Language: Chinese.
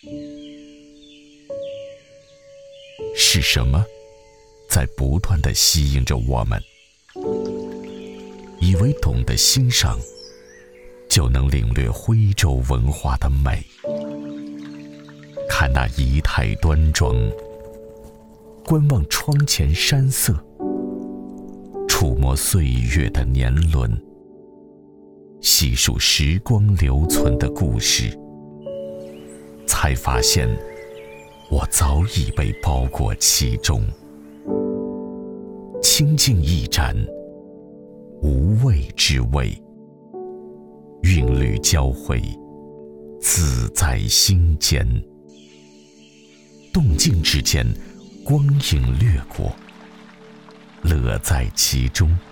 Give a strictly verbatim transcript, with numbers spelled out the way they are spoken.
是什么在不断地吸引着我们？以为懂得欣赏，就能领略徽州文化的美。看那仪态端庄，观望窗前山色，触摸岁月的年轮，细数时光留存的故事，才发现我早已被包裹其中。清静一盏，无味之味，韵律交汇，自在心间。动静之间，光影掠过，乐在其中。